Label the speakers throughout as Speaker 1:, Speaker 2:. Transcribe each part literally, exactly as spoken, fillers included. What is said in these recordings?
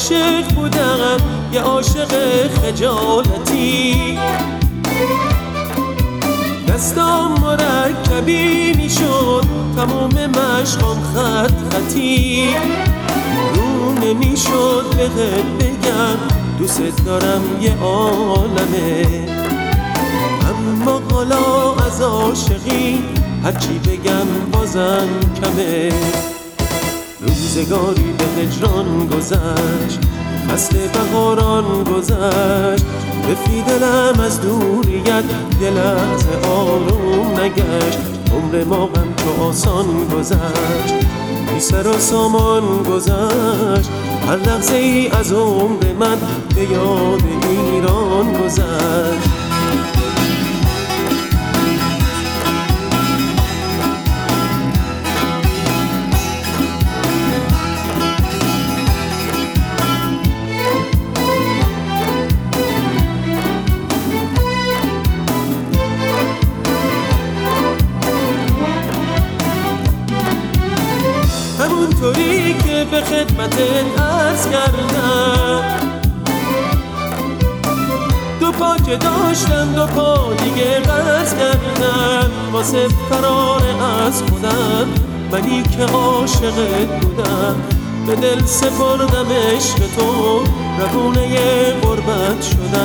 Speaker 1: عاشق بودم، یه عاشق خجالتی. دستام مرکبی میشد، تموم مشقام خط خطی. رو نمیشد بهت بگم دوست دارم یه عالمه، اما حالا از عاشقی هرچی بگم بازم کمه. روزگاری به هجران گذشت، فصل بهاران گذشت. رفی دلم از دوریت، یه لحظه آروم نگشت. عمر ما غم تو آسان گذشت، بی سر و سامان گذشت. هر لحظه ای از عمر من به یاد ایران گذشت. همونطوری که به خدمتت عرض کردم، دو پا که داشتم دو پا دیگه قرض کردم. واسه فرار از خودم، منی که عاشقت بودم، به دل سپردم عشق تو، روونه غربت شدم.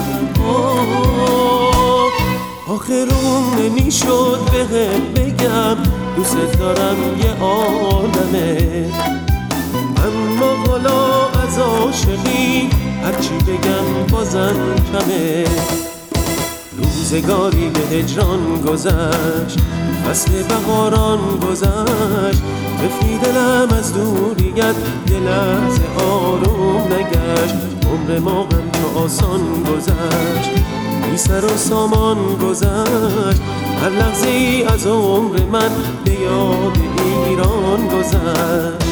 Speaker 1: آه آخرون نمیشد بهت بگم دوست دارم یه عالمه، اما حالا از عاشقی هرچی بگم بازم کمه. روزگاری به هجران گذشت، فصل بهاران گذشت. رفی دلم از دوریت، یه لحظه آروم نگشت. عمر ما غم تو آسان گذشت، بی سر و سامان گذشت. هر لحظه ای از عمر من به یاد ایران گذشت.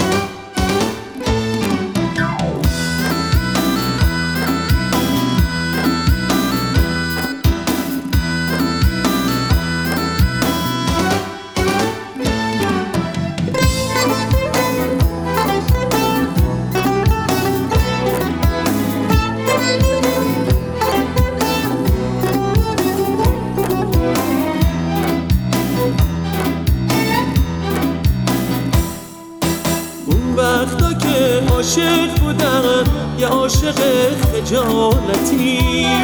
Speaker 1: وقتا که عاشق بودم، یه عاشق خجالتی.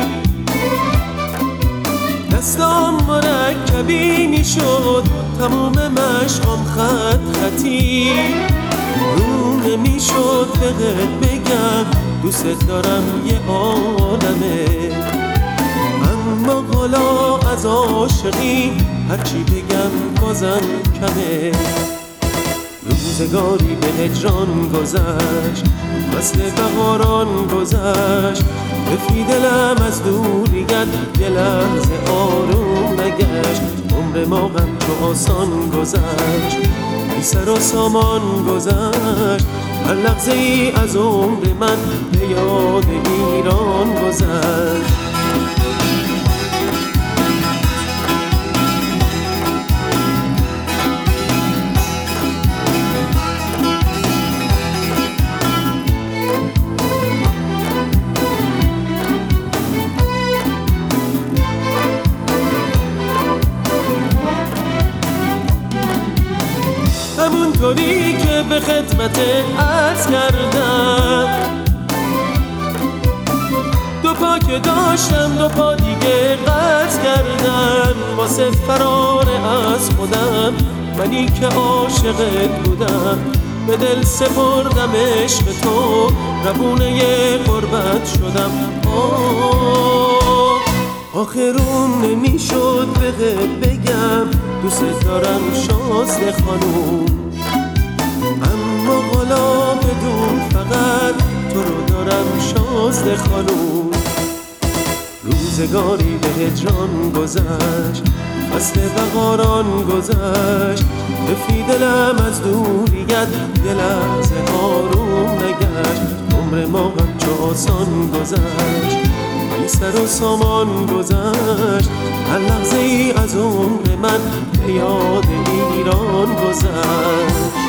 Speaker 1: دستام مرکبی میشد، تموم مشقام خط خطی. رو نمیشد بهت بگم دوست دارم یه عالمه، اما حالا از عاشقی هرچی بگم بازم کمه. روزگاری به هجران گذشت، فصل بهاران گذشت. رفی دلم از دوریت، یه لحظه آروم نگشت. عمر ما غم تو آسان گذشت، بی سر و سامان گذشت. هر لحظه ای از عمر من به یاد ایران گذشت. همونطوری که به خدمتت عرض کردم، دو پا که داشتم دو پا دیگه قرض کردم. واسه فرار از خودم، منی که عاشقت بودم، به دل سپردم عشق تو، روونه غربت شدم. آه آخرون نمیشد بهت بگم دوست دارم شازده خانوم، اما حالا بدون فقط تو رو دارم شازده خانوم. روزگاری به هجران گذشت، فصل بهاران گذشت. رفی دلم از دوریت، یه لحظه آروم نگشت. عمر ما غم چو آسان گذشت، بی سر و سامان گذشت. هر لحظه ای از عمر من به یاد ایران گذشت.